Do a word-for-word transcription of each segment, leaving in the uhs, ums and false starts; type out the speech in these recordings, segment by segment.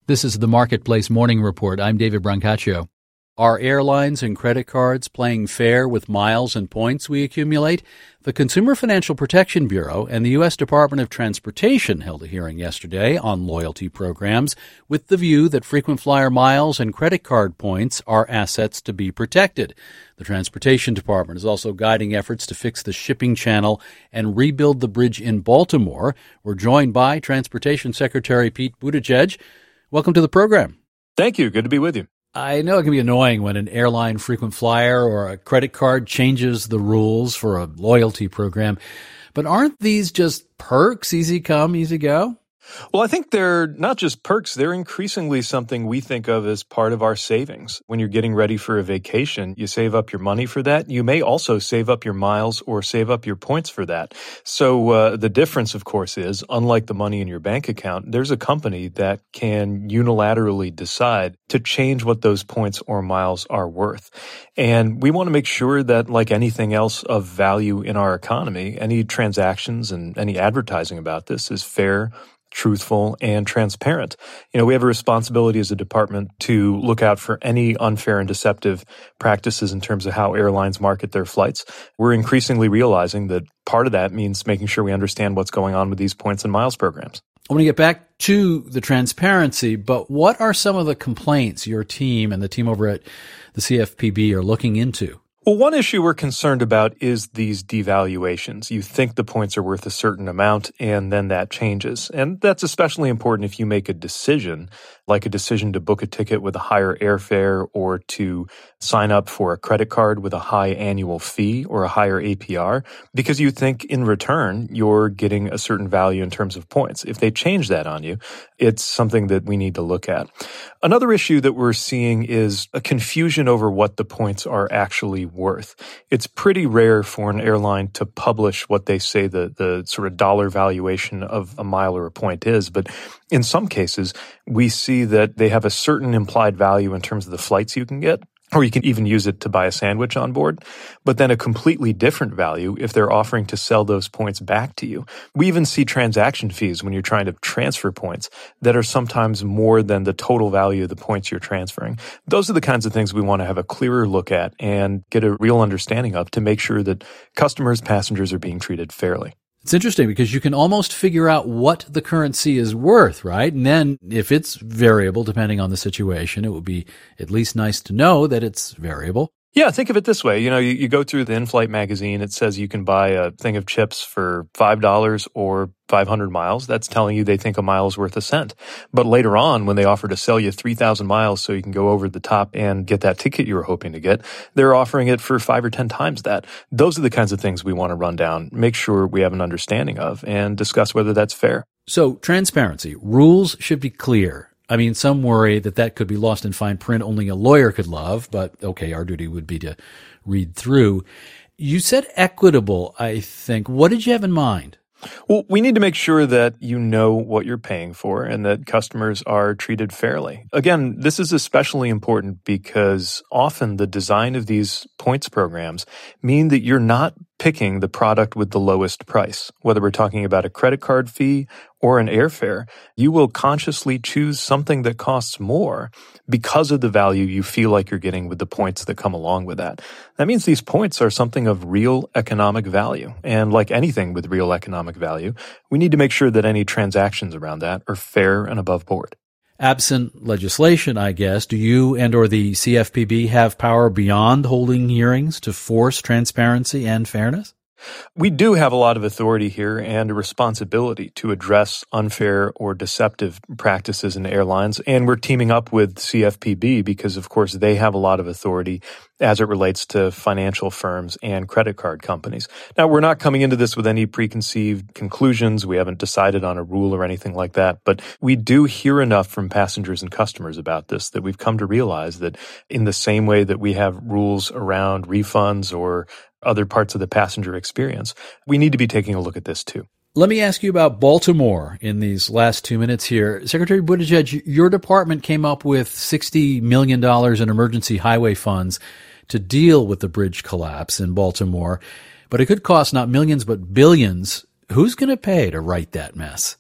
This is the Marketplace Morning Report. I'm David Brancaccio. Are airlines and credit cards playing fair with miles and points we accumulate? The Consumer Financial Protection Bureau and the U S Department of Transportation held a hearing yesterday on loyalty programs with the view that frequent flyer miles and credit card points are assets to be protected. The Transportation Department is also guiding efforts to fix the shipping channel and rebuild the bridge in Baltimore. We're joined by Transportation Secretary Pete Buttigieg. Welcome to the program. Thank you. Good to be with you. I know it can be annoying when an airline frequent flyer or a credit card changes the rules for a loyalty program, but aren't these just perks, easy come, easy go? Well, I think they're not just perks. They're increasingly something we think of as part of our savings. When you're getting ready for a vacation, you save up your money for that. You may also save up your miles or save up your points for that. So uh, the difference, of course, is unlike the money in your bank account, there's a company that can unilaterally decide to change what those points or miles are worth. And we want to make sure that, like anything else of value in our economy, any transactions and any advertising about this is fair, truthful, and transparent. You know, we have a responsibility as a department to look out for any unfair and deceptive practices in terms of how airlines market their flights. We're increasingly realizing that part of that means making sure we understand what's going on with these points and miles programs. I want to get back to the transparency, but what are some of the complaints your team and the team over at the C F P B are looking into? Well, one issue we're concerned about is these devaluations. You think the points are worth a certain amount, and then that changes. And that's especially important if you make a decision, like a decision to book a ticket with a higher airfare or to sign up for a credit card with a high annual fee or a higher A P R, because you think in return you're getting a certain value in terms of points. If they change that on you, it's something that we need to look at. Another issue that we're seeing is a confusion over what the points are actually worth. It's pretty rare for an airline to publish what they say the, the sort of dollar valuation of a mile or a point is, but in some cases, we see that they have a certain implied value in terms of the flights you can get, or you can even use it to buy a sandwich on board, but then a completely different value if they're offering to sell those points back to you. We even see transaction fees when you're trying to transfer points that are sometimes more than the total value of the points you're transferring. Those are the kinds of things we want to have a clearer look at and get a real understanding of to make sure that customers, passengers are being treated fairly. It's interesting because you can almost figure out what the currency is worth, right? And then if it's variable, depending on the situation, it would be at least nice to know that it's variable. Yeah, think of it this way. You know, you, you go through the in-flight magazine, it says you can buy a thing of chips for five dollars or five hundred miles. That's telling you they think a mile is worth a cent. But later on, when they offer to sell you three thousand miles so you can go over the top and get that ticket you were hoping to get, they're offering it for five or ten times that. Those are the kinds of things we want to run down, make sure we have an understanding of, and discuss whether that's fair. So, transparency. Rules should be clear. I mean, some worry that that could be lost in fine print only a lawyer could love, but okay, our duty would be to read through. You said equitable, I think. What did you have in mind? Well, we need to make sure that you know what you're paying for and that customers are treated fairly. Again, this is especially important because often the design of these points programs mean that you're not picking the product with the lowest price. Whether we're talking about a credit card fee or an airfare, you will consciously choose something that costs more because of the value you feel like you're getting with the points that come along with that. That means these points are something of real economic value. And like anything with real economic value, we need to make sure that any transactions around that are fair and above board. Absent legislation, I guess, do you and or the C F P B have power beyond holding hearings to force transparency and fairness? We do have a lot of authority here and a responsibility to address unfair or deceptive practices in airlines, and we're teaming up with C F P B because, of course, they have a lot of authority as it relates to financial firms and credit card companies. Now, we're not coming into this with any preconceived conclusions. We haven't decided on a rule or anything like that, but we do hear enough from passengers and customers about this that we've come to realize that in the same way that we have rules around refunds or other parts of the passenger experience, we need to be taking a look at this too. Let me ask you about Baltimore in these last two minutes here. Secretary Buttigieg, your department came up with sixty million dollars in emergency highway funds to deal with the bridge collapse in Baltimore, but it could cost not millions but billions. Who's going to pay to right that mess?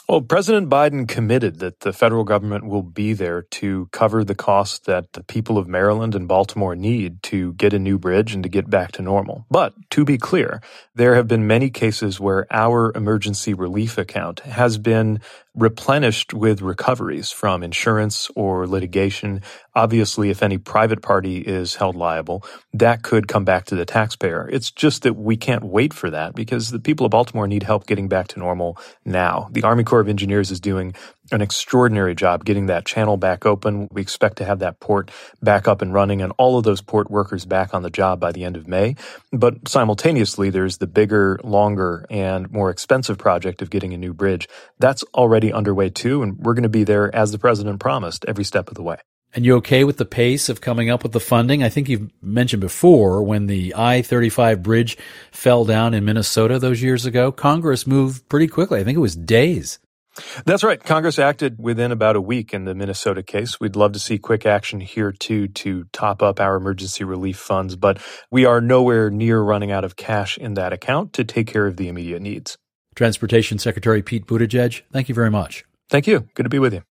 Well, President Biden committed that the federal government will be there to cover the costs that the people of Maryland and Baltimore need to get a new bridge and to get back to normal. But to be clear, there have been many cases where our emergency relief account has been replenished with recoveries from insurance or litigation. Obviously, if any private party is held liable, that could come back to the taxpayer. It's just that we can't wait for that because the people of Baltimore need help getting back to normal now. The Army Corps of Engineers is doing an extraordinary job getting that channel back open. We expect to have that port back up and running and all of those port workers back on the job by the end of May. But simultaneously, there's the bigger, longer, and more expensive project of getting a new bridge. That's already underway too, and we're going to be there, as the president promised, every step of the way. And you okay with the pace of coming up with the funding? I think you've mentioned before when the I thirty-five bridge fell down in Minnesota those years ago, Congress moved pretty quickly. I think it was days. That's right. Congress acted within about a week in the Minnesota case. We'd love to see quick action here, too, to top up our emergency relief funds, but we are nowhere near running out of cash in that account to take care of the immediate needs. Transportation Secretary Pete Buttigieg, thank you very much. Thank you. Good to be with you.